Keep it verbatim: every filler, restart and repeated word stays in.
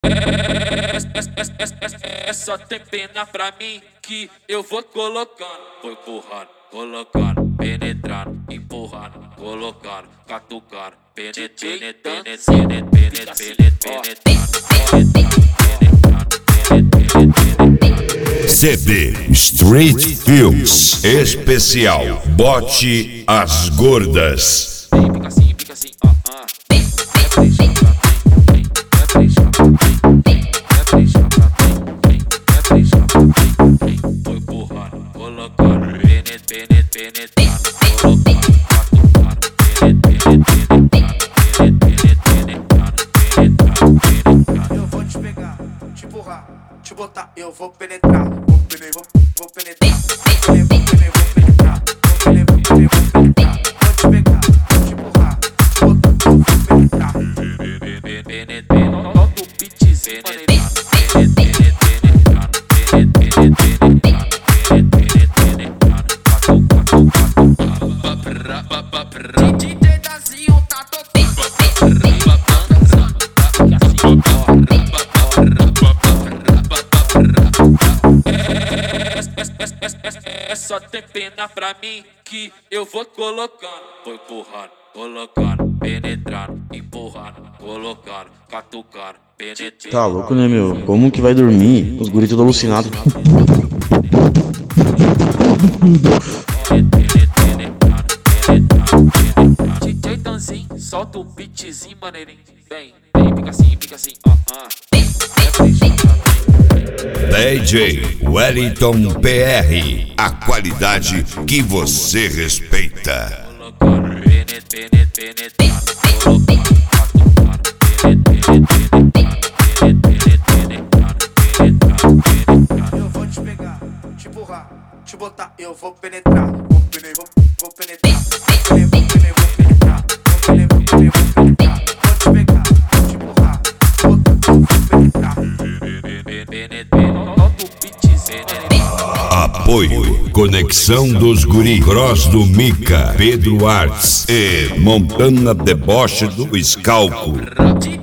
É só ter pena pra mim que eu vou colocando. Vou empurrando, colocando, penetrando, empurrando, colocando, catucando, penetrando, penetrando, penetrando, C D Street Films especial Bote as Gordas. Fica assim, fica assim, ó, ó. Vou empurrando, colocando, penetrando, penetrando, colocando, catucando, penetrando, penetrando, penetrando. Eu vou te pegar, te empurrar, te botar, eu vou penetrar, vou penetrar, vou, vou penetrar, vou penetrar, vou penetrar, vou penetrar, vou penetrar, vou te pegar, te empurrar, te botar, eu vou penetrar. Penetrando, solta o beatzinho, penetrando, penetrando, penetrando, penetrando, penetrando, D J Dazinho tá tocando. É só ter pena pra mim que eu vou colocando. Vou empurrando, colocando, penetrando, empurrando, colocando, catucando, penetrando. Tá louco, né, meu? Como que vai dormir? Os guris tudo alucinados. D J Danzinho, solta o beatzinho, maneirinho. Vem, vem, fica assim, fica assim, ó, ó. D J Wellington P R, a qualidade que você respeita. Colocando, penetrando, penetrando, colocando, catucando, penetrando, penetrando, penetrando. Eu vou te pegar, te empurrar, te botar, eu vou penetrar, vou penetrar, vou penetrar, vou penetrar, vou penetrar, vou penetrar, vou penetrar, vou te pegar, te empurrar, te botar, eu vou penetrar. Apoio Conexão dos Guri, Cross do Mica, Pedro Arts e Montana Deboche do Escalco.